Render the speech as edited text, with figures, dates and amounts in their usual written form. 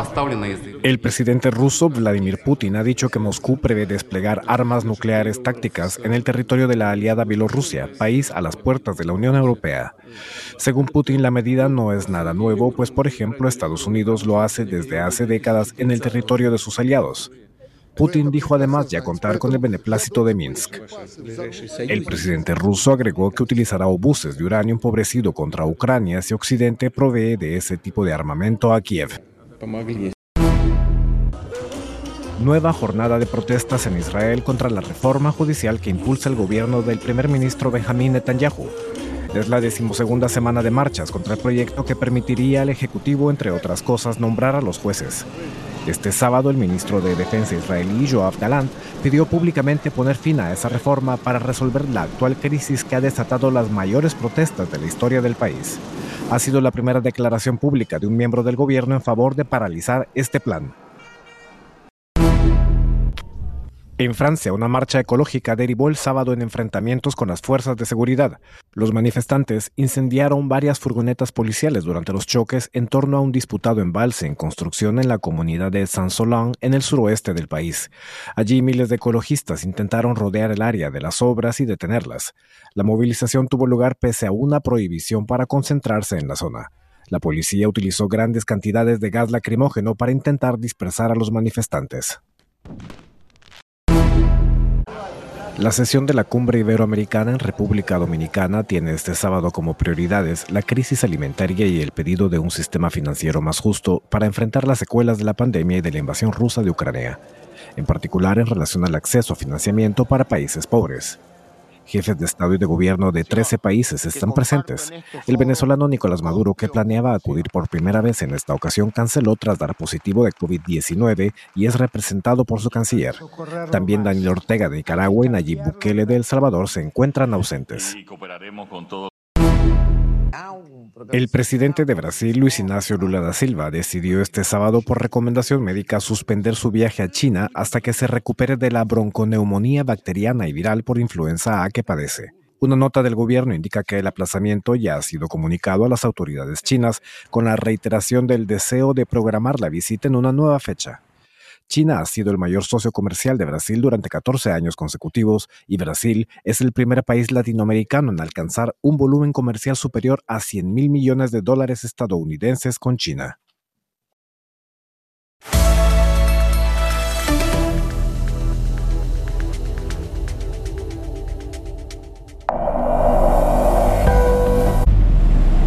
El presidente ruso Vladimir Putin ha dicho que Moscú prevé desplegar armas nucleares tácticas en el territorio de la aliada Bielorrusia, país a las puertas de la Unión Europea. Según Putin, la medida no es nada nuevo, pues por ejemplo Estados Unidos lo hace desde hace décadas en el territorio de sus aliados. Putin dijo además ya contar con el beneplácito de Minsk. El presidente ruso agregó que utilizará obuses de uranio empobrecido contra Ucrania si Occidente provee de ese tipo de armamento a Kiev. Nueva jornada de protestas en Israel contra la reforma judicial que impulsa el gobierno del primer ministro Benjamín Netanyahu. Es la 12ª semana de marchas contra el proyecto que permitiría al Ejecutivo, entre otras cosas, nombrar a los jueces. Este sábado, el ministro de Defensa israelí, Yoav Gallant, pidió públicamente poner fin a esa reforma para resolver la actual crisis que ha desatado las mayores protestas de la historia del país. Ha sido la primera declaración pública de un miembro del gobierno en favor de paralizar este plan. En Francia, una marcha ecológica derivó el sábado en enfrentamientos con las fuerzas de seguridad. Los manifestantes incendiaron varias furgonetas policiales durante los choques en torno a un disputado embalse en construcción en la comunidad de Saint-Solin, en el suroeste del país. Allí miles de ecologistas intentaron rodear el área de las obras y detenerlas. La movilización tuvo lugar pese a una prohibición para concentrarse en la zona. La policía utilizó grandes cantidades de gas lacrimógeno para intentar dispersar a los manifestantes. La sesión de la Cumbre Iberoamericana en República Dominicana tiene este sábado como prioridades la crisis alimentaria y el pedido de un sistema financiero más justo para enfrentar las secuelas de la pandemia y de la invasión rusa de Ucrania, en particular en relación al acceso a financiamiento para países pobres. Jefes de Estado y de Gobierno de 13 países están presentes. El venezolano Nicolás Maduro, que planeaba acudir por primera vez en esta ocasión, canceló tras dar positivo de COVID-19 y es representado por su canciller. También Daniel Ortega de Nicaragua y Nayib Bukele de El Salvador se encuentran ausentes. El presidente de Brasil, Luis Inácio Lula da Silva, decidió este sábado por recomendación médica suspender su viaje a China hasta que se recupere de la bronconeumonía bacteriana y viral por influenza A que padece. Una nota del gobierno indica que el aplazamiento ya ha sido comunicado a las autoridades chinas con la reiteración del deseo de programar la visita en una nueva fecha. China ha sido el mayor socio comercial de Brasil durante 14 años consecutivos y Brasil es el primer país latinoamericano en alcanzar un volumen comercial superior a $100.000 millones estadounidenses con China.